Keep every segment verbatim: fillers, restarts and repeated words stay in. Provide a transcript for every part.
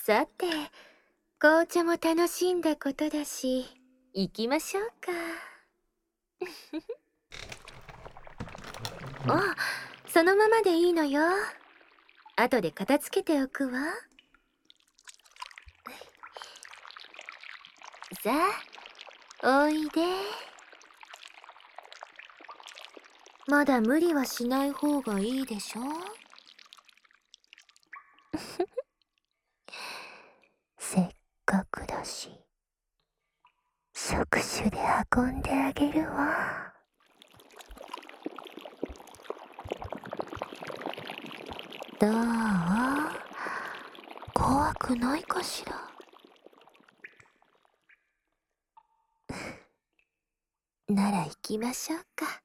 さて、紅茶も楽しんだことだし、行きましょうか。あ、そのままでいいのよ。後で片付けておくわ。さあ、おいで。まだ無理はしない方がいいでしょ。 せっかくだし、触手で運んであげるわ。どう？怖くないかしら。なら行きましょうか。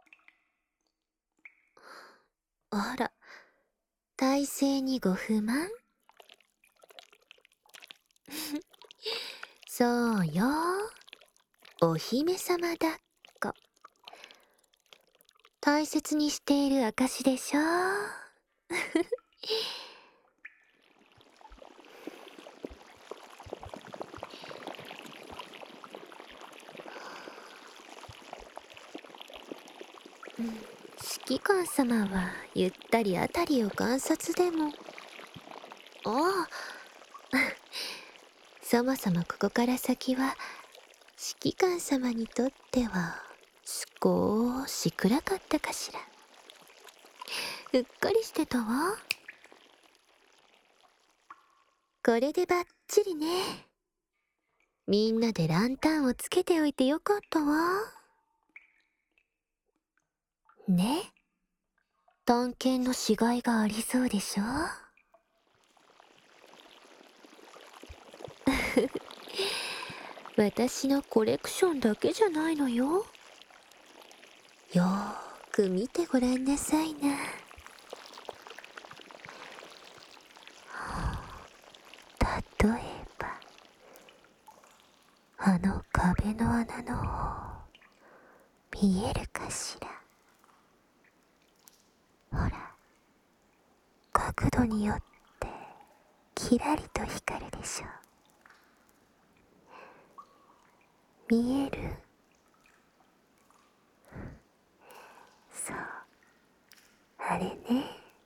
あら、体勢にご不満？そうよ、お姫様抱っこ。大切にしている証でしょ。うん、指揮官様はゆったりあたりを観察でも。ああそもそもここから先は指揮官様にとっては少し暗かったかしら。うっかりしてたわ。これでバッチリね。みんなでランタンをつけておいてよかったわ。ね、探検のしがいがありそうでしょ。私のコレクションだけじゃないのよ。よーく見てごらんなさいな。例えばあの壁の穴の方、見えるかしら。ほら、角度によってキラリと光るでしょ。見える？そう、あれね。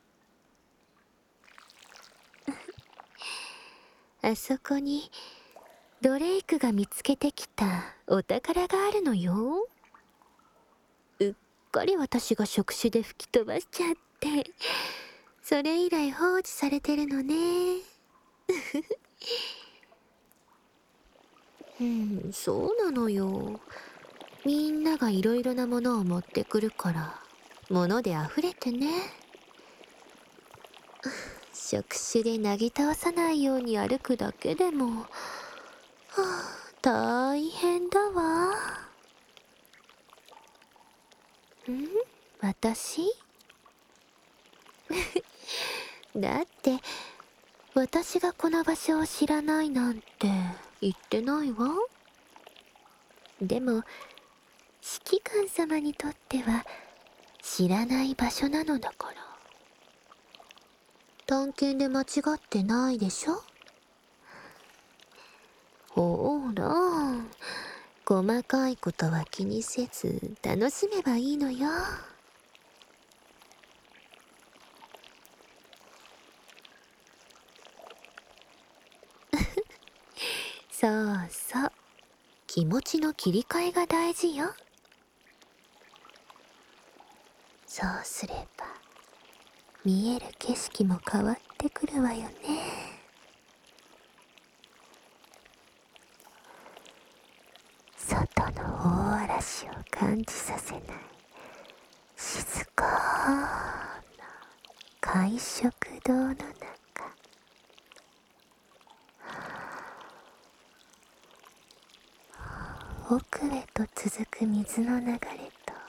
あそこにドレイクが見つけてきたお宝があるのよ。うっかり私が触手で吹き飛ばしちゃって、それ以来放置されてるのね。うん、そうなのよ。みんながいろいろなものを持ってくるから物で溢れてね。触手でなぎ倒さないように歩くだけでも、はあ、大変だわ。ん？私？だって私がこの場所を知らないなんて言ってないわ。でも指揮官様にとっては知らない場所なのだから。探検で間違ってないでしょ。ほーら、細かいことは気にせず楽しめばいいのよ。そうそう、気持ちの切り替えが大事よ。そうすれば見える景色も変わってくるわよね。外の大嵐を感じさせない静かな海食堂の中、奥へと続く水の流れと、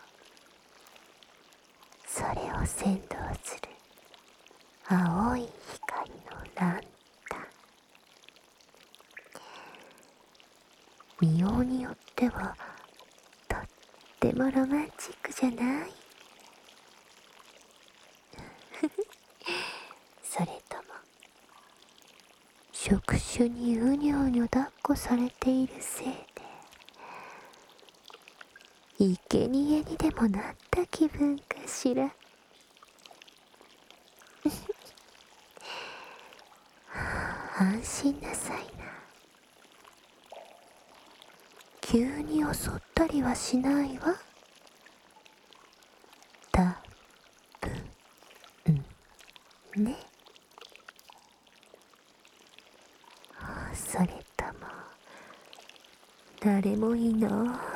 それを先導する青い光のランタン。見ようによってはとってもロマンチックじゃない？それとも触手にうにょうにょ抱っこされているせいで生贄にでもなった気分かしら。安心なさいな。急に襲ったりはしないわ。たぶんね。それとも誰もいない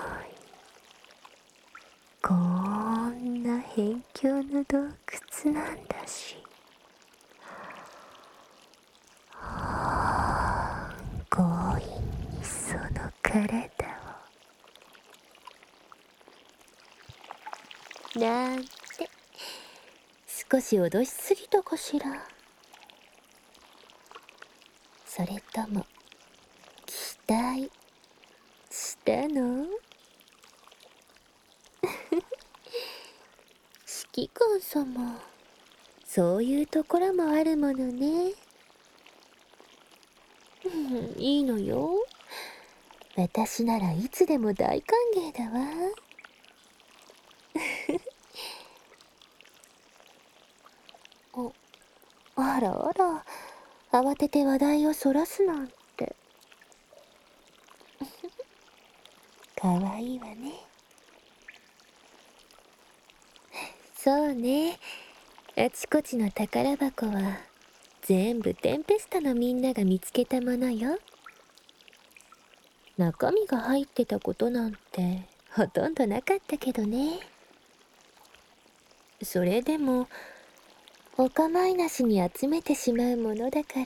こんな辺境の洞窟なんだし、強引にその体をなんて少し脅しすぎたかしら。それとも期待したの？指揮官様、そういうところもあるものね。いいのよ。私ならいつでも大歓迎だわ。あ、あらあら、慌てて話題をそらすなんて。かわいいわね。そうね。あちこちの宝箱は全部テンペスタのみんなが見つけたものよ。中身が入ってたことなんてほとんどなかったけどね。それでもお構いなしに集めてしまうものだから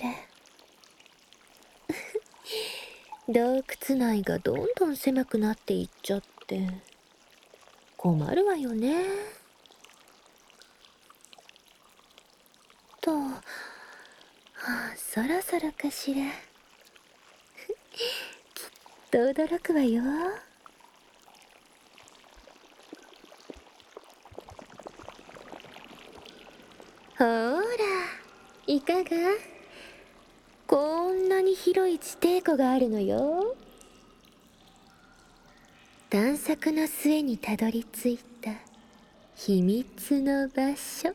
洞窟内がどんどん狭くなっていっちゃって困るわよね。と、はあ、そろそろかしら。きっと驚くわよ。ほーら、いかが？こんなに広い地底湖があるのよ。探索の末にたどり着いた秘密の場所。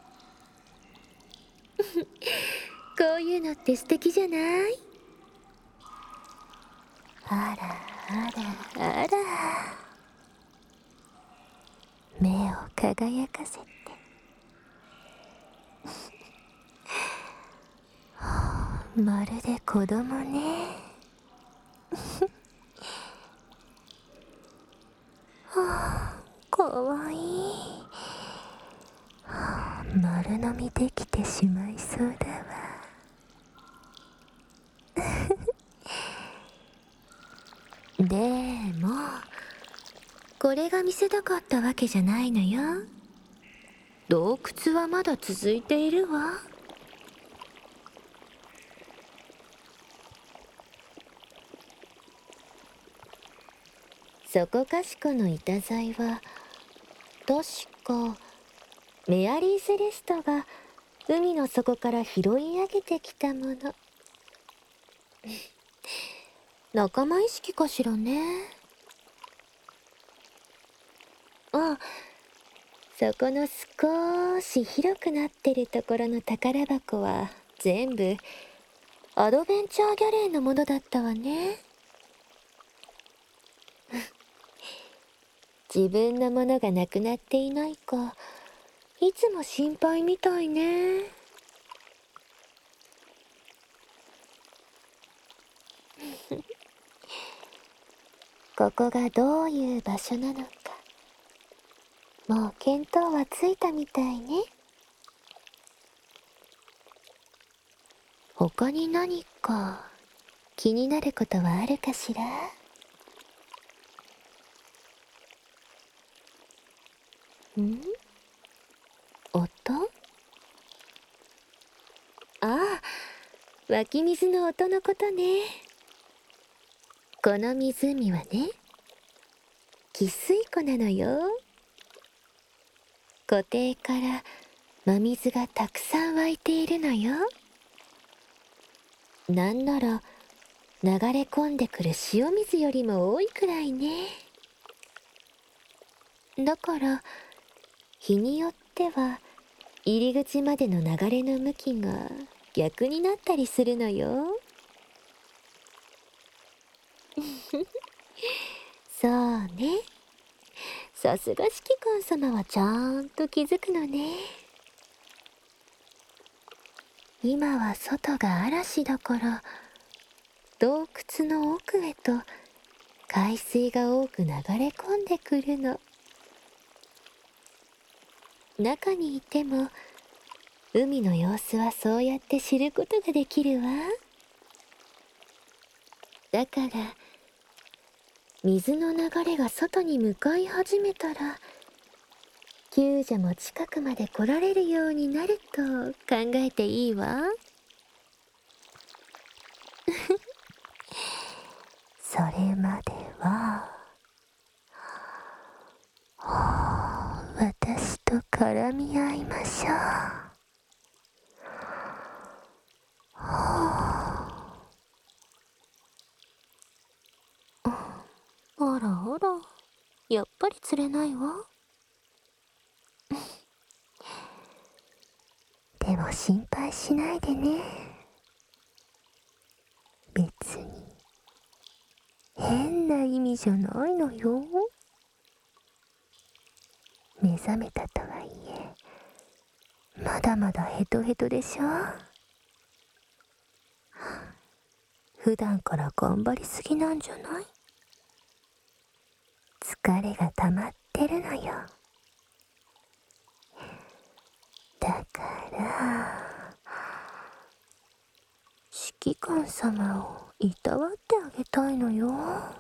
こういうのって素敵じゃない？あらあらあら、目を輝かせてまるで子供ね。はあ、かわいい。丸飲みできてしまいそうだわ。でもこれが見せたかったわけじゃないのよ。洞窟はまだ続いているわ。そこかしこの板材は確かメアリー・セレストが海の底から拾い上げてきたもの。仲間意識かしらね。あ、そこの少し広くなってるところの宝箱は全部アドベンチャーギャレーのものだったわね。自分のものがなくなっていないかいつも心配みたいね。ここがどういう場所なのかもう見当はついたみたいね。他に何か気になることはあるかしら？ん？音？ああ、湧き水の音のことね。この湖はね、汽水湖なのよ。湖底から真水がたくさん湧いているのよ。 なんなら流れ込んでくる塩水よりも多いくらいね。だから日によっては入り口までの流れの向きが逆になったりするのよ。そうね。さすが指揮官様はちゃんと気づくのね。今は外が嵐だから洞窟の奥へと海水が多く流れ込んでくるの。中にいても海の様子はそうやって知ることができるわ。だから水の流れが外に向かい始めたら救助も近くまで来られるようになると考えていいわ。それまでは私と絡み合いましょう。あらあら、やっぱり釣れないわ。でも心配しないでね。別に変な意味じゃないのよ。目覚めたとはいえまだまだヘトヘトでしょ。普段から頑張りすぎなんじゃない？疲れが溜まってるのよ。だから指揮官様をいたわってあげたいのよ。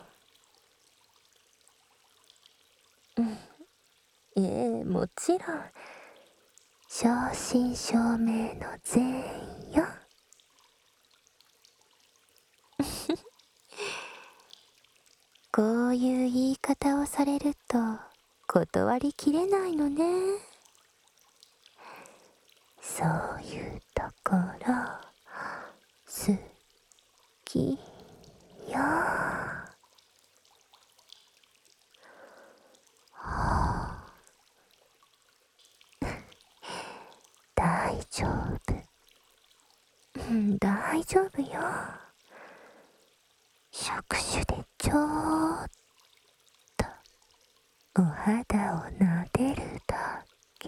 うん、ええ、もちろん正真正銘の善意よ。こういう言い方をされると断りきれないのね。そういうところ好きよ。大丈夫。うん、大丈夫よ。触手でちょーっとお肌を撫でるだけ。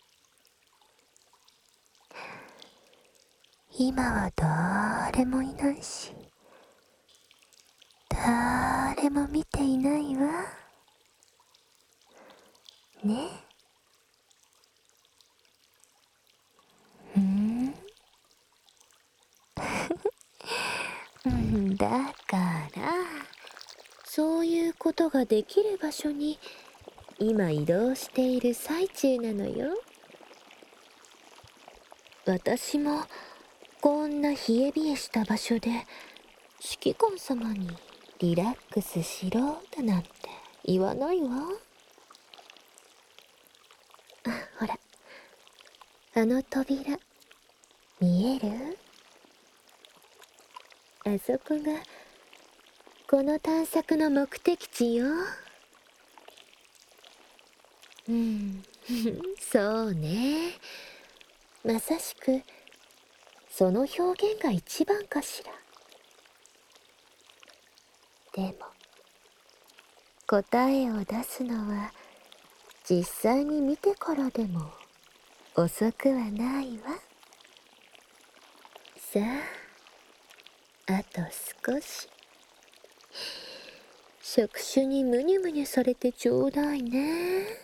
今は誰もいないし誰も見ていないわね。うんうんだからそういうことができる場所に今移動している最中なのよ。私もこんな冷え冷えした場所で指揮官様にリラックスしろだなんて言わないわ。あ、ほらあの扉見える？あそこがこの探索の目的地よ。うんそうね。まさしくその表現が一番かしら。でも答えを出すのは実際に見てからでも遅くはないわ。さあ、あと少し触手にむにゅむにゅされてちょうだいね。